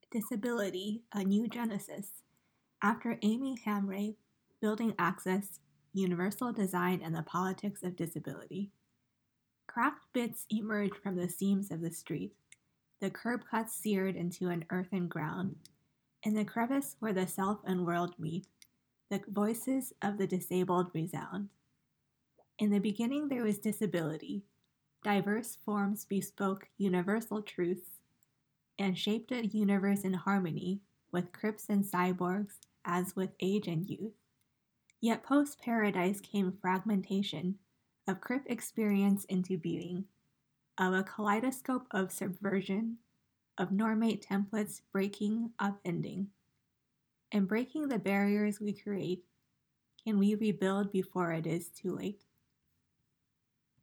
Disability, A New Genesis, after Amy Hamray, Building Access, Universal Design and the Politics of Disability. Cracked bits emerge from the seams of the street, the curb cuts seared into an earthen ground. In the crevice where the self and world meet, the voices of the disabled resound. In the beginning there was disability, diverse forms bespoke universal truths, and shaped a universe in harmony with crypts and cyborgs as with age and youth. Yet post-Paradise came fragmentation of crypt experience into being, of a kaleidoscope of subversion, of normate templates breaking, upending. In breaking the barriers we create, can we rebuild before it is too late?